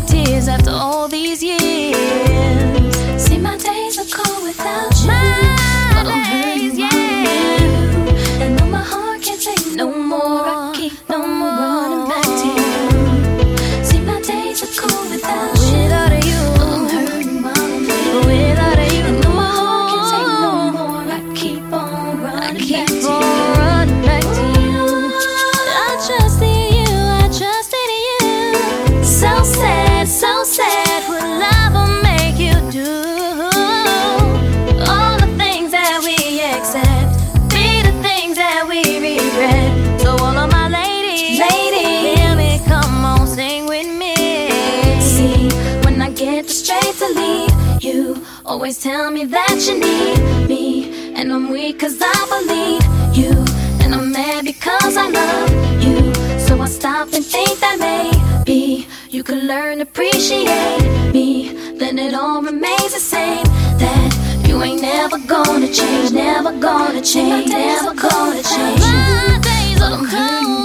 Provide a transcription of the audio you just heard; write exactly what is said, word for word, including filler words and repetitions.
tears after all these years. See, my days are cold without you, but I'm hurting yeah. you. And though my heart can't take no more, I keep no more running back to you. See, my days are cold without you, without you. But I'm hurting while I'm with you, without you. And though my heart can't take no more, I keep on running I back keep to on you. Running back to you. I trust in you, I trust in you. So sad, so sad, what love will make you do. All the things that we accept be the things that we regret. So all of my ladies, ladies, hear me, come on, sing with me. See, when I get the strength to leave, you always tell me that you need me. And I'm weak cause I believe you, and I'm mad because I love you. So I stop and think that maybe you could learn to appreciate me. Then it all remains the same, that you ain't never gonna change, never gonna change, never gonna change. My days are cold.